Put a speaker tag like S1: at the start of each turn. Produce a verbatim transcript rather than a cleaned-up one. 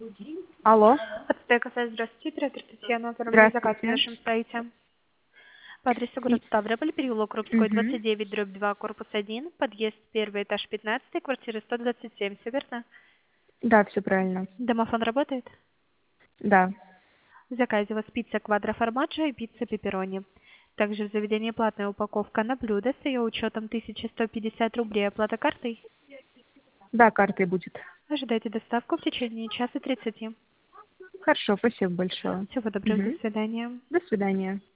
S1: Алло.
S2: Отстека, здравствуйте, директор Татьяна, оформляю заказ в
S1: Здравствуйте.
S2: нашем сайте. По адресу город
S1: И-
S2: Ставрополь, переулок Крупской,
S1: Мгм.
S2: двадцать девять, дробь два, корпус один, подъезд первый, этаж пятнадцатый, квартира сто двадцать семь, все верно?
S1: Да, все правильно.
S2: Домофон работает?
S1: Да.
S2: В заказе у вас пицца квадро-формаджо и пицца пепперони. Также в заведении платная упаковка на блюдо с ее учетом тысяча сто пятьдесят рублей, оплата картой.
S1: Да, картой будет.
S2: Ожидайте доставку в течение часа тридцати.
S1: Хорошо, спасибо большое.
S2: Всего доброго, до
S1: Мгм.
S2: свидания.
S1: До свидания.